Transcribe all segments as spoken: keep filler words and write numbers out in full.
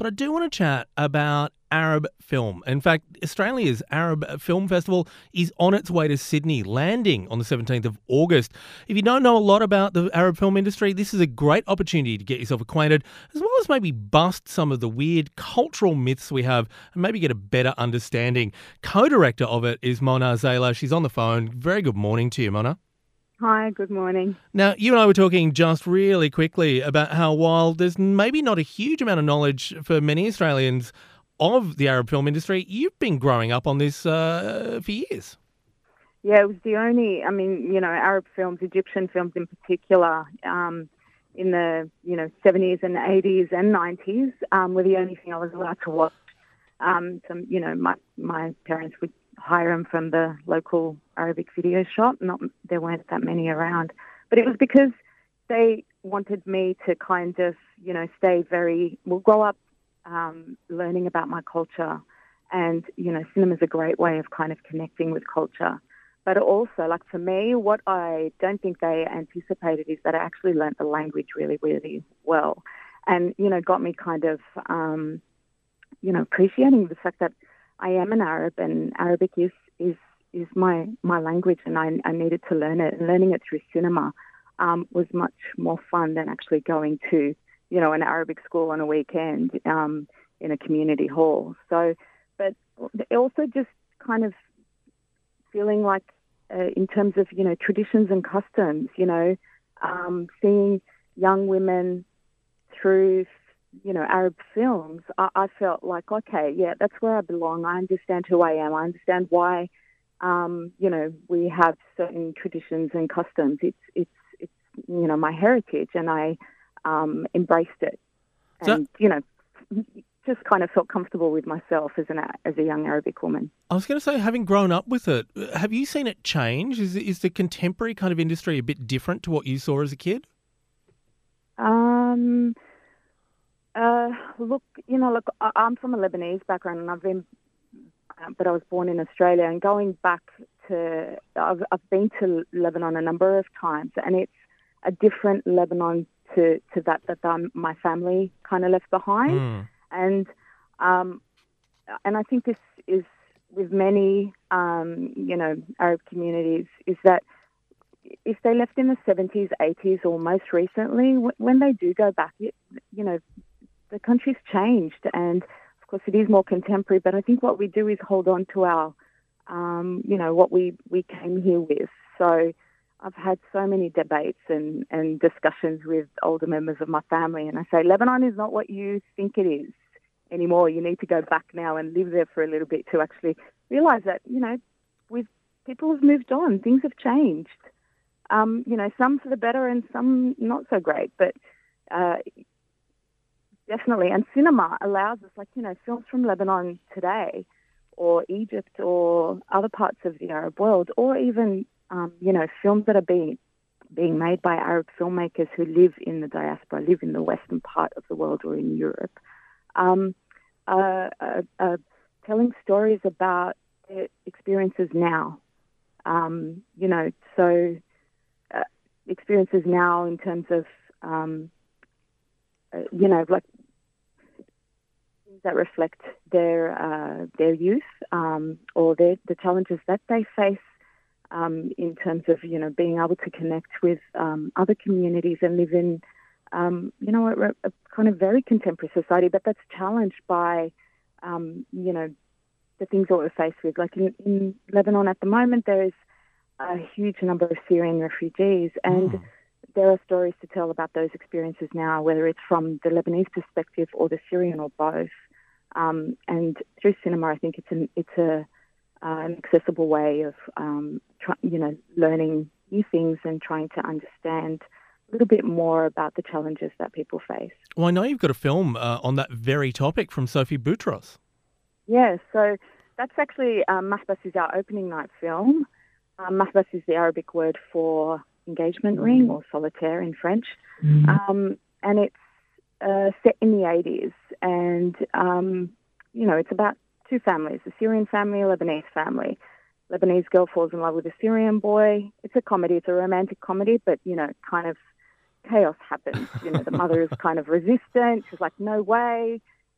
but I do want to chat about Arab film. In fact, Australia's Arab Film Festival is on its way to Sydney, landing on the seventeenth of August. If you don't know a lot about the Arab film industry, this is a great opportunity to get yourself acquainted, as well as maybe bust some of the weird cultural myths we have and maybe get a better understanding. Co-director of it is Mona Zayla. She's on the phone. Very good morning to you, Mona. Hi, good morning. Now, you and I were talking just really quickly about how while there's maybe not a huge amount of knowledge for many Australians of the Arab film industry, you've been growing up on this uh, for years. Yeah, it was the only, I mean, you know, Arab films, Egyptian films in particular, um, in the, you know, seventies and eighties and nineties um, were the only thing I was allowed to watch. Um, some, you know, my, my parents would hire them from the local Arabic video shop. Not there weren't that many around, but it was because they wanted me to kind of, you know, stay very, well, grow up um, learning about my culture. And, you know, cinema is a great way of kind of connecting with culture. But also, like for me, what I don't think they anticipated is that I actually learnt the language really, really well. And, you know, got me kind of, um, you know, appreciating the fact that I am an Arab, and Arabic is is, is my, my language, and I, I needed to learn it. And learning it through cinema um, was much more fun than actually going to, you know, an Arabic school on a weekend um, in a community hall. So, but also just kind of feeling like uh, in terms of, you know, traditions and customs, you know, um, seeing young women through, you know, Arab films, I, I felt like, okay, yeah, that's where I belong. I understand who I am. I understand why, um, you know, we have certain traditions and customs. It's, it's, it's, you know, my heritage, and I um, embraced it. And, so, you know, just kind of felt comfortable with myself as an as a young Arabic woman. I was going to say, having grown up with it, have you seen it change? Is, is the contemporary kind of industry a bit different to what you saw as a kid? Um... Uh, look, you know, look, I, I'm from a Lebanese background, and I've been, uh, but I was born in Australia. And going back to, I've, I've been to Lebanon a number of times, and it's a different Lebanon to, to that that um, my family kind of left behind. Mm. And um, and I think this is with many, um, you know, Arab communities, is that if they left in the seventies, eighties, or most recently, w- when they do go back, you, you know, the country's changed, and of course it is more contemporary, but I think what we do is hold on to our, um, you know, what we, we came here with. So I've had so many debates and, and discussions with older members of my family, and I say, Lebanon is not what you think it is anymore. You need to go back now and live there for a little bit to actually realise that, you know, we've, people have moved on, things have changed. Um, you know, some for the better and some not so great, but uh, definitely. And cinema allows us, like, you know, films from Lebanon today, or Egypt, or other parts of the Arab world, or even, um, you know, films that are being being made by Arab filmmakers who live in the diaspora, live in the western part of the world or in Europe, um, uh, uh, uh, telling stories about their experiences now. Um, you know, so uh, experiences now in terms of, um, uh, you know, like things that reflect their uh, their youth um, or their, the challenges that they face um, in terms of, you know, being able to connect with um, other communities and live in, um, you know, a, a kind of very contemporary society, but that's challenged by, um, you know, the things that we're faced with. Like in, in Lebanon at the moment, there is a huge number of Syrian refugees, and mm. there are stories to tell about those experiences now, whether it's from the Lebanese perspective or the Syrian or both. Um, and through cinema, I think it's an it's a uh, an accessible way of um, try, you know learning new things and trying to understand a little bit more about the challenges that people face. Well, I know you've got a film uh, on that very topic from Sophie Boutros. Yeah, so that's actually um, Mahbas is our opening night film. Um, Mahbas is the Arabic word for engagement ring or solitaire in French. Mm. Um, and it's uh, set in the eighties. And, um, you know, it's about two families, a Syrian family, a Lebanese family. Lebanese girl falls in love with a Syrian boy. It's a comedy. It's a romantic comedy, but, you know, kind of chaos happens. You know, the mother is kind of resistant. She's like, no way.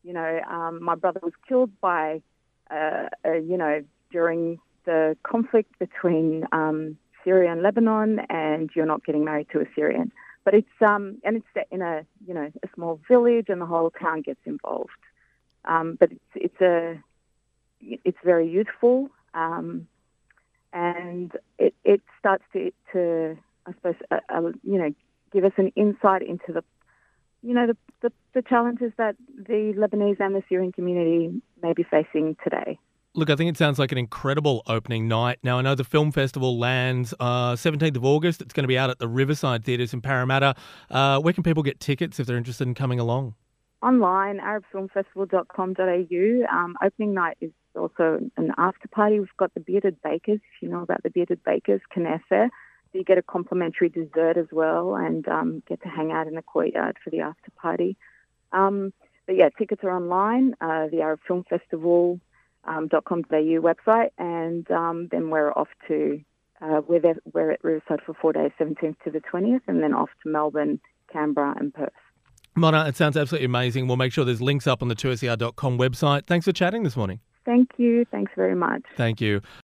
You know, um, my brother was killed by, uh, uh, you know, during the conflict between um, Syria and Lebanon, and you're not getting married to a Syrian. But it's um, and it's set in a you know a small village, and the whole town gets involved. Um, but it's it's a it's very youthful, um, and it it starts to to I suppose uh, uh, you know give us an insight into the you know the, the the challenges that the Lebanese and the Syrian community may be facing today. Look, I think it sounds like an incredible opening night. Now, I know the film festival lands uh, seventeenth of August. It's going to be out at the Riverside Theatres in Parramatta. Uh, where can people get tickets if they're interested in coming along? Online, arab film festival dot com dot a u. Um, opening night is also an after party. We've got the Bearded Bakers. If you know about the Bearded Bakers, Knesset. So you get a complimentary dessert as well, and um, get to hang out in the courtyard for the after party. Um, but yeah, tickets are online. Uh, the Arab Film Festival. Um, .com.au website, and um, then we're off to, uh, we're, there, we're at Riverside for four days, seventeenth to the twentieth, and then off to Melbourne, Canberra and Perth. Mona, it sounds absolutely amazing. We'll make sure there's links up on the two S E R dot com website. Thanks for chatting this morning. Thank you. Thanks very much. Thank you.